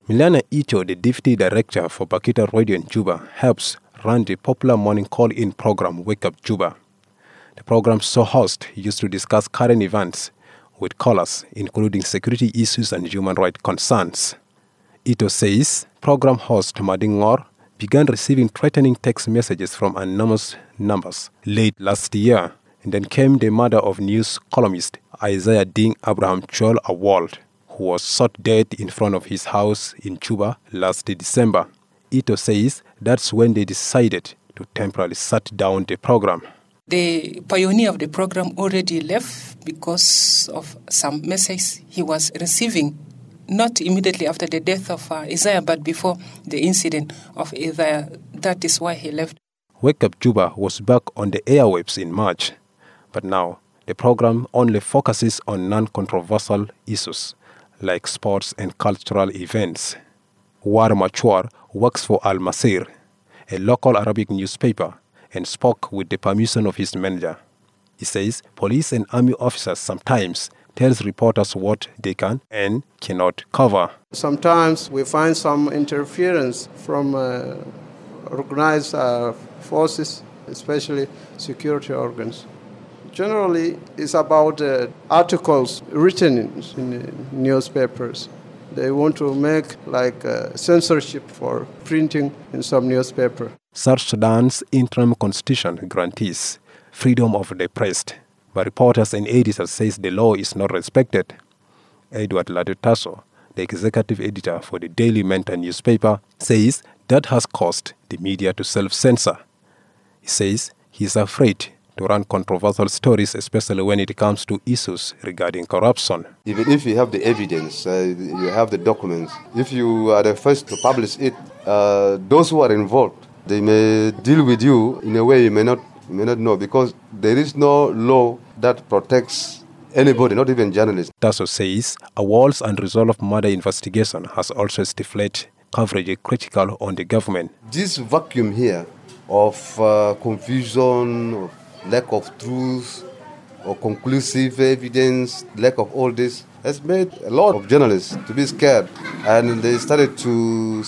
Milana Ito, the deputy director for Bakita Radio in Juba, helps run the popular morning call-in program Wake Up Juba. The program's host used to discuss current events with callers, including security issues and human rights concerns. Ito says program host Madingor began receiving threatening text messages from anonymous numbers late last year, and then came the murder of news columnist Isaiah Ding Abraham Chol Awald, who was shot dead in front of his house in Juba last December. Ito says that's when they decided to temporarily shut down the program. The pioneer of the program already left because of some messages he was receiving, not immediately after the death of Isaiah, but before the incident of Isaiah. That is why he left. Wake Up Juba was back on the airwaves in March, but now the program only focuses on non-controversial issues like sports and cultural events. War Machwar works for Al Masir, a local Arabic newspaper, and spoke with the permission of his manager. He says police and army officers sometimes tells reporters what they can and cannot cover. Sometimes we find some interference from organized forces, especially security organs. Generally, it's about articles written in newspapers. They want to make censorship for printing in some newspaper. South Sudan's interim constitution guarantees freedom of the press, but reporters and editors says the law is not respected. Edward Ladutaso, the executive editor for the Daily Mentor newspaper, says that has caused the media to self-censor. He says he's afraid to run controversial stories, especially when it comes to issues regarding corruption. Even if you have the evidence, you have the documents, if you are the first to publish it, those who are involved, they may deal with you in a way you may not know, because there is no law that protects anybody, not even journalists. Tasso says a Walls and Resolve murder investigation has also stifled coverage critical on the government. This vacuum here of confusion, of lack of truth, or conclusive evidence, lack of all this, has made a lot of journalists to be scared, and they started to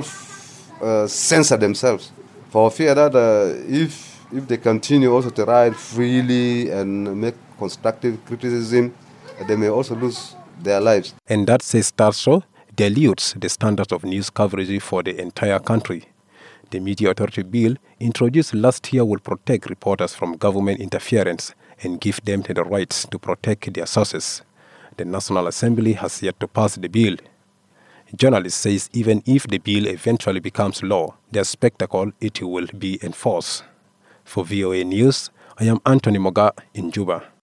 censor themselves for fear that if they continue also to write freely and make constructive criticism, they may also lose their lives. And that, says Tarso, dilutes the standards of news coverage for the entire country. The Media Authority Bill, introduced last year, will protect reporters from government interference and give them the rights to protect their sources. The National Assembly has yet to pass the bill. Journalists says even if the bill eventually becomes law, their spectacle it will be enforced. For VOA News, I am Anthony Moga in Juba.